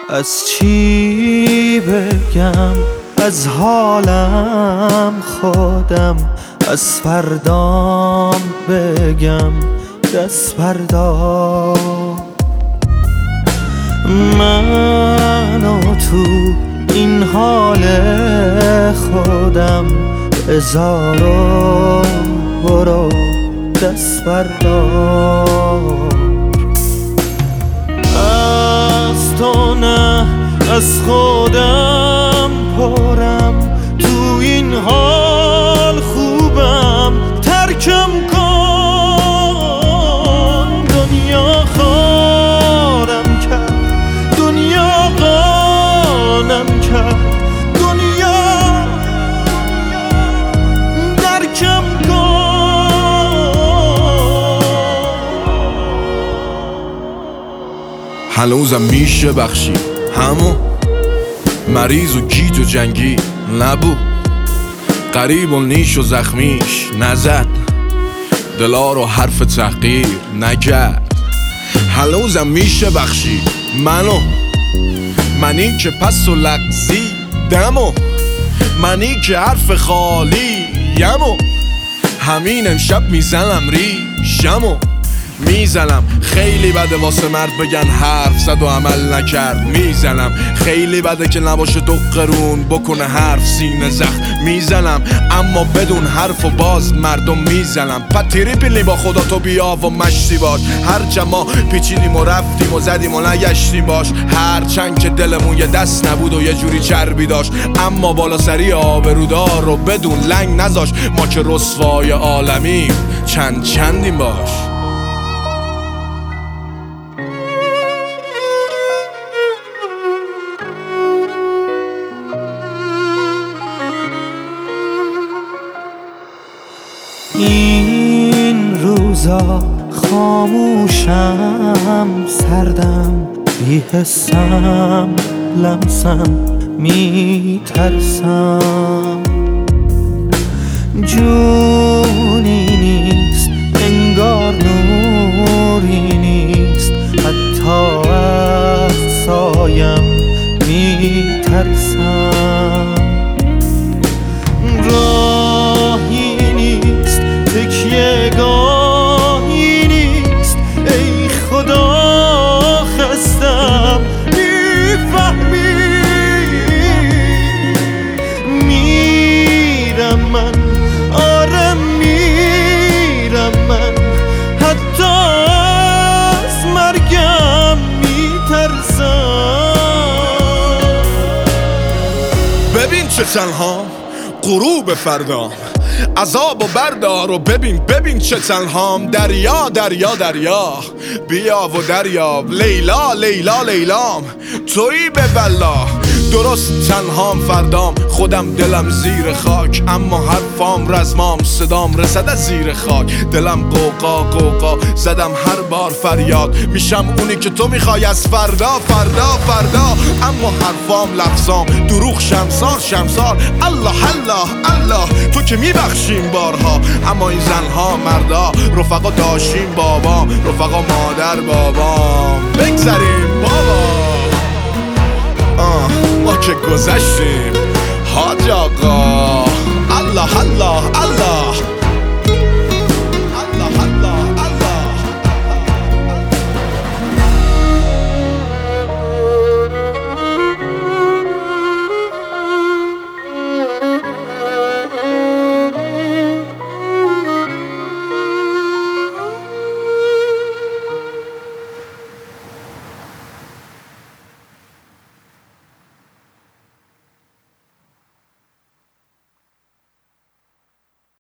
از چی بگم؟ از حالم خودم، از فردام بگم دست بردار. من و تو این حال خودم بذار و برو دست بردار. از تو نه از خودم پرم، تو این حال خوبم ترکم کن. دنیا خارم کرد، دنیا قانم کرد، دنیا درکم کن. هنوزم میشه بخشی همون مریض و گیج و جنگی نبود، قریب و نیش و زخمیش نزد، دلا رو حرف تحقیر نکرد. هنوزم میشه بخشی منی که پس و لغزی دمو، منی که حرف خالی یمو. همین امشب میزنم ریشمو میزنم. خیلی بده واسه مرد بگن حرف زد و عمل نکرد. میزنم خیلی بده که نباشه دو قرون بکنه حرف سینه زخم. میزنم اما بدون حرف و باز مردم میزنم. پتیری پیلی با خدا تو بیا و مشتی باش. هر ما پیچیدیم و رفتیم و زدیم و نگشتیم باش. هرچند که دلمون یه دست نبود و یه جوری چربی داشت، اما بالا سری آبرودار رو بدون لنگ نذاش. ما که رسوای عالمیم چندیم باش. این روزا خاموشم، سردم، بی‌حسم، لمسم، میترسم. جونی نیست انگار، نوری نیست، حتی از سایم میترسم. راهی نیست، تکیه گاهی نیست، ای خدا خستم. میفهمی میرم من، آره میرم من، حتی از مرگم میترسم. ببین چه تنها غروب فردام، عذاب و بردار و ببین چه تنهام. دریا دریا دریا بیا و دریاب. لیلا لیلا لیلام تویی به بلا. درست تنهام فردام، خودم دلم زیر خاک، اما حرفام رزمام، صدام رسد از زیر خاک. دلم قوقا قوقا زدم هر بار فریاد. میشم اونی که تو میخوای از فردا فردا فردا، اما حرفام لفظام دروغ شمسار. الله الله الله تو که میبخشیم بارها، اما این زنها مردا رفقا داشتیم بابام، رفقا مادر بابام. بگذریم بابا ما که گذشتیم حاج آقا. الله الله الله